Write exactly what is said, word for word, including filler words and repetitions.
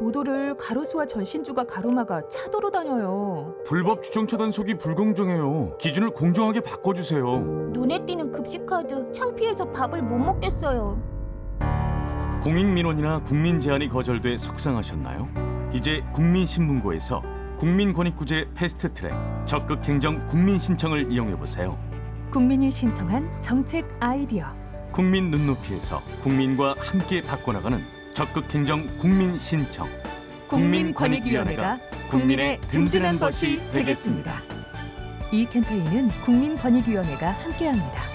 도도를 가로수와 전신주가 가로막아 차도로 다녀요. 불법 주정차 단속이 불공정해요. 기준을 공정하게 바꿔주세요. 눈에 띄는 급식카드 창피해서 밥을 못 먹겠어요. 공익민원이나 국민 제안이 거절돼 속상하셨나요? 이제 국민신문고에서 국민권익구제 패스트트랙 적극 행정 국민신청을 이용해보세요. 국민이 신청한 정책 아이디어. 국민 눈높이에서 국민과 함께 바꿔나가는 적극 행정 국민신청. 국민권익위원회가 국민의 든든한 벗이 되겠습니다. 이 캠페인은 국민권익위원회가 함께합니다.